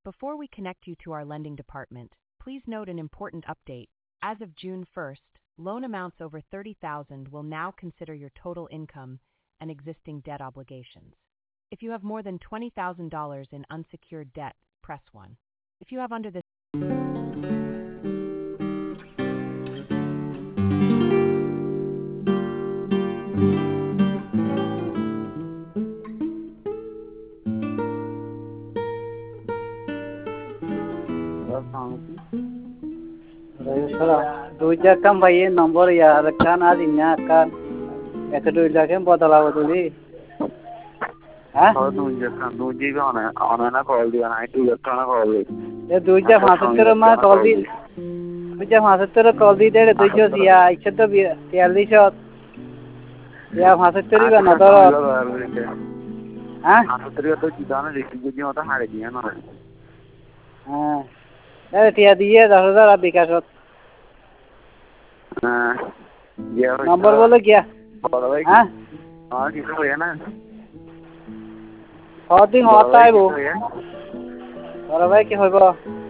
Before we connect you to our lending department, please note an important update. As of June 1st, loan amounts over $30,000 will now consider your total income and existing debt obligations. If you have more than $20,000 in unsecured debt, press 1. If you have under this দুইটা কাম ভাইয়ে নম্বর ইয়ার কান আজ ইন্না কান এত দুইটা কাম বদলা বদলি হ্যাঁ দুইটা অনানা কল দিও না দুইটা না কল দিও এ দুইটা 75 মা কল দি দুইটা 75 কল দি দে দুইটা ইয়া 143 ইয়া 75 বা না তো হ্যাঁ 75 তো জিদানা দেখি যদি ওটা হারে দিয়া না হ্যাঁ এ টিয়া দিয়ে 10000 বিকাশত হ্যাঁ নম্বর বলে গিয়া হ্যাঁ আর কিছু হয় না কতদিন হতাইবো বড় ভাই কি হইব